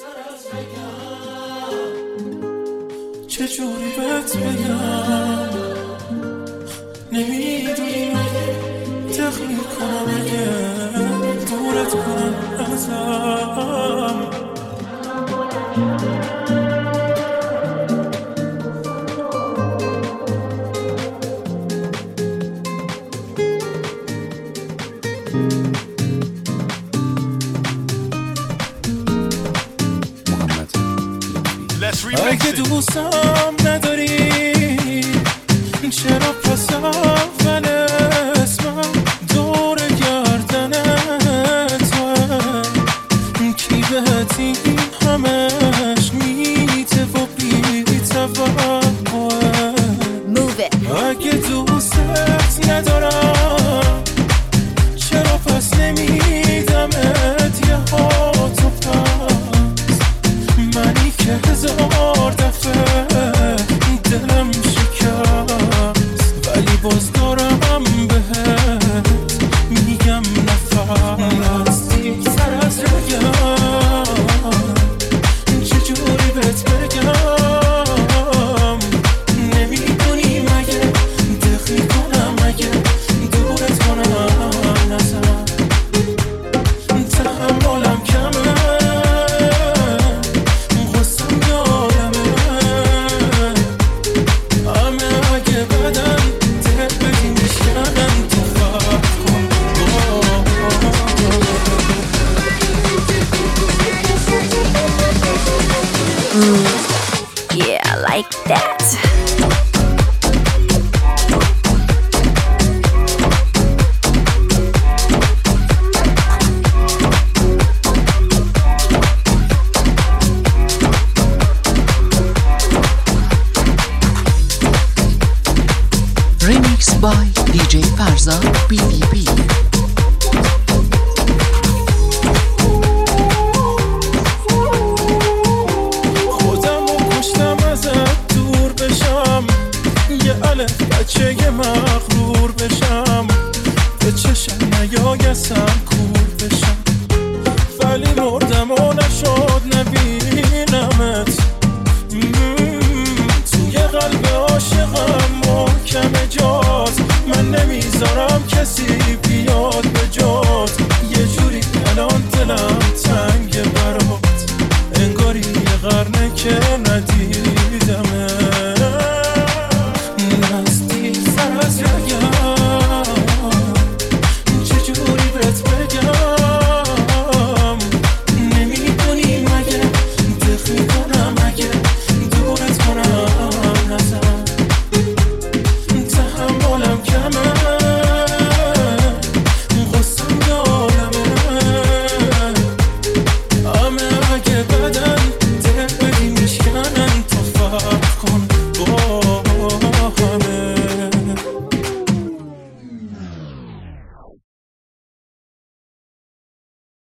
چجوری بهت بگم نمیدونی مگه تخیل کنم اگه دورت کنم ازم اگه دوستم نداری چرا پس اول اسمم دور گردن توه کی بهت این همش میته و بی توقعه اگه دوستت ندارم چرا پس نمیدمت یه هاتو پس منی که هزار دفعه دلم شکست ولی باز دارم بهت میگم نفس سر از بگم چجوری بهت بگم نمیدونی مگه دخیل کنم مگه دورت کنم ازم تحملم کمه غصم یادمه همه اگه بدن دل بدی میشکنم تو فرق کن Yeah, I like that. Remix by DJ Farza PDP. خودم رو کشتم ازت دور بشم یه الف بچه مغرور بشم به چشم نیایستم کور بشم ولی مردم و نشد نبینمت توی قلب عاشقم محکم جات من نمیذارم کسی بیاد به جات یه جوری الان دلم